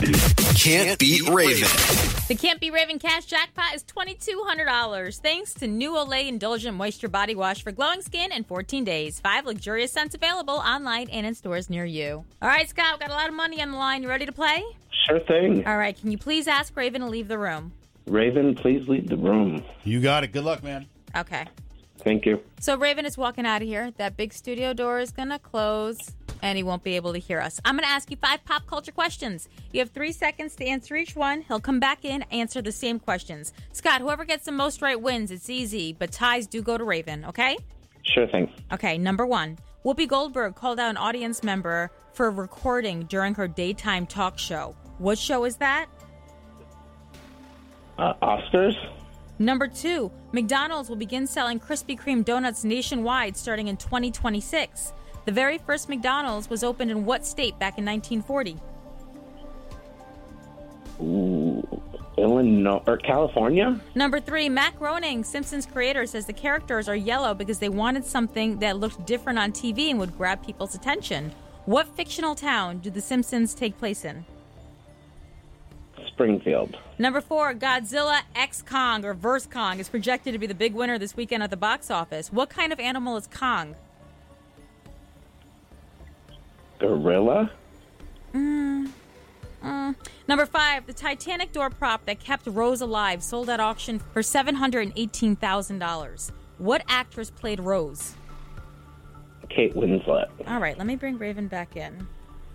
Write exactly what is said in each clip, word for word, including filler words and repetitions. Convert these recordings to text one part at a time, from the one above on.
Can't Beat Raven. The Can't Be Raven cash jackpot is twenty-two hundred dollars thanks to new Olay Indulgent Moisture Body Wash for glowing skin in fourteen days. Five luxurious scents available online and in stores near you. All right, Scott, we've got a lot of money on the line. You ready to play? Sure thing. All right, can you please ask Raven to leave the room? Raven, please leave the room. You got it. Good luck, man. Okay. Thank you. So Raven is walking out of here. That big studio door is going to close, and he won't be able to hear us. I'm going to ask you five pop culture questions. You have three seconds to answer each one. He'll come back in, answer the same questions. Scott, whoever gets the most right wins. It's easy, but ties do go to Raven, okay? Sure thing. Okay, number one. Whoopi Goldberg called out an audience member for recording during her daytime talk show. What show is that? Uh, Oscars? Number two, McDonald's will begin selling Krispy Kreme donuts nationwide starting in twenty twenty-six. The very first McDonald's was opened in what state back in nineteen forty? Ooh, Illinois or California? Number three, Matt Groening, Simpsons creator, says the characters are yellow because they wanted something that looked different on T V and would grab people's attention. What fictional town do The Simpsons take place in? Springfield. Number four, Godzilla X Kong, or Verse Kong, is projected to be the big winner this weekend at the box office. What kind of animal is Kong? Gorilla? Mm. Mm. Number five, the Titanic door prop that kept Rose alive sold at auction for seven hundred eighteen thousand dollars. What actress played Rose? Kate Winslet. All right, let me bring Raven back in.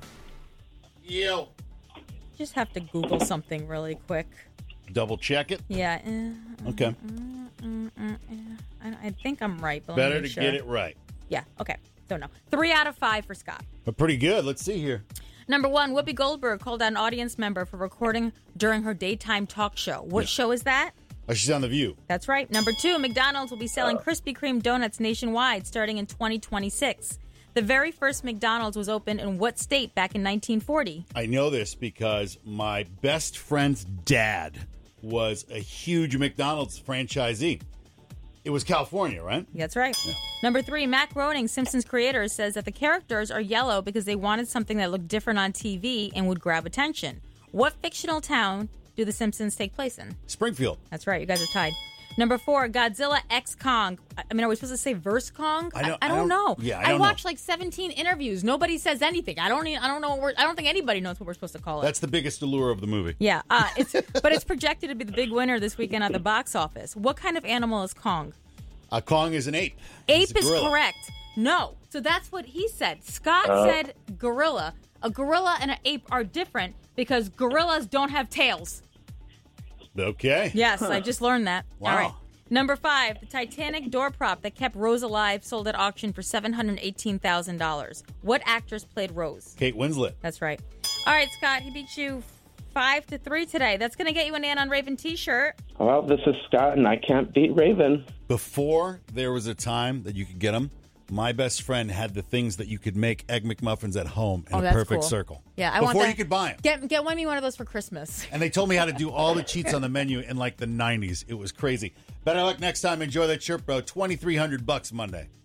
Yo. Just have to Google something really quick. Double check it. Yeah. Uh, Okay. mm, mm, mm, mm. I, I think I'm right. But Better let to me make sure. get it right. Yeah. Okay. Don't know. Three out of five for Scott. But pretty good. Let's see here. Number one, Whoopi Goldberg called out an audience member for recording during her daytime talk show. What Yeah. show is that? Oh, she's on The View. That's right. Number two, McDonald's will be selling Krispy Kreme donuts nationwide starting in twenty twenty-six. The very first McDonald's was opened in what state back in nineteen forty? I know this because my best friend's dad was a huge McDonald's franchisee. It was California, right? That's right. Yeah. Number three, Matt Groening, Simpsons creator, says that the characters are yellow because they wanted something that looked different on T V and would grab attention. What fictional town do The Simpsons take place in? Springfield. That's right. You guys are tied. Number four, Godzilla X Kong. I mean, are we supposed to say Verse Kong? I don't- I, I I don't don't- know. yeah, I don't watched know. like seventeen interviews. Nobody says anything. I don't. Even, I don't know. What we're, I don't think anybody knows what we're supposed to call it. That's the biggest allure of the movie. yeah. Uh, it's but it's projected to be the big winner this weekend at the box office. What kind of animal is Kong? Uh, Kong is an ape. He's Ape a is gorilla. correct. No. So that's what he said. Scott Uh. said gorilla. A gorilla and an ape are different because gorillas don't have tails. Okay. Yes, I just learned that. Wow. All right. Number five, the Titanic door prop that kept Rose alive sold at auction for seven hundred eighteen thousand dollars. What actress played Rose? Kate Winslet. That's right. All right, Scott, he beat you five to three today. That's going to get you an Ann on Raven t-shirt. Well, this is Scott, and I can't beat Raven. Before there was a time that you could get them, my best friend had the things that you could make Egg McMuffins at home in Oh, a that's perfect cool. circle. Yeah, I Before want that. you could buy them. Get get me one of those for Christmas. And they told me how to do all the cheats on the menu in like the nineties. It was crazy. Better luck next time. Enjoy that shirt, bro. twenty-three hundred bucks Monday.